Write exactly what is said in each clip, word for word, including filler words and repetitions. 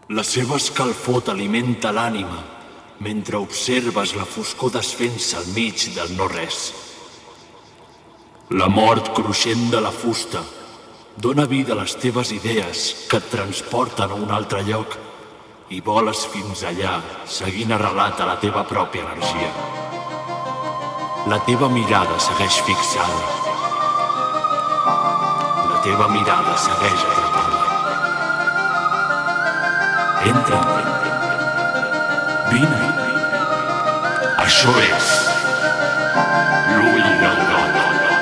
La seva escalfor t'alimenta l'ànima mentre observes la foscor desfent-se al mig del no-res. La mort cruixent de la fusta dóna vida a les teves idees que et transporten a un altre lloc i voles fins allà seguint arrelat a la teva pròpia energia. La teva mirada segueix fixada. La teva mirada segueix atrapada. Entra. Vine. Això és l'ull del got.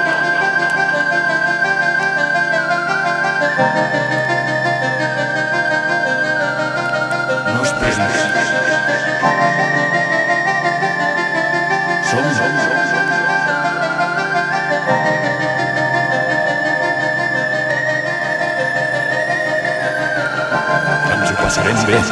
No esperis. Som, som, som. Ens ho passarem bé.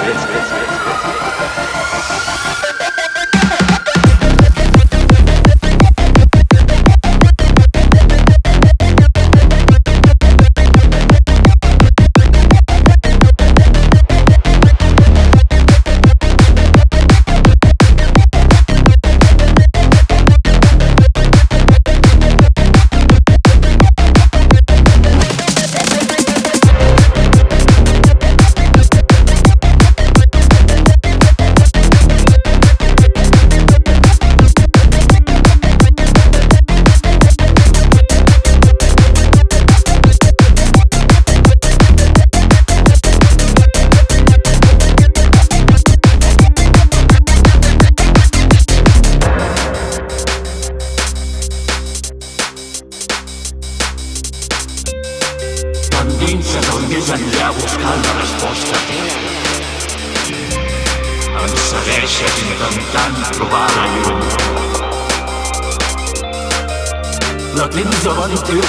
T'endinses al més enllà buscant la resposta. Ens segueixes intentant trobar la llum. La tens davant teu.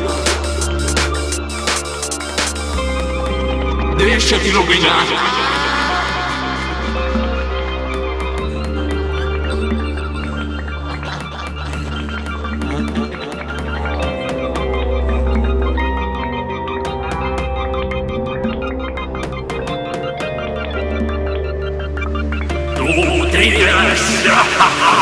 Deixa't il·luminar. Tu trigaràs.